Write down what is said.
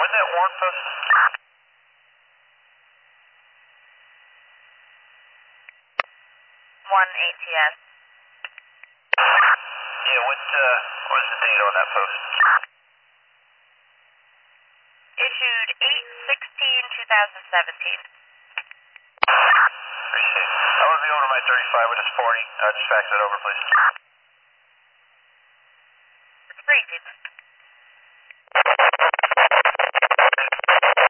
When's that warrant posted? 1 ATS. Yeah, what's the date on that post? Issued 8/16/2017. Appreciate it. I want to be over to my 35 with this 40. Just fax that over, please.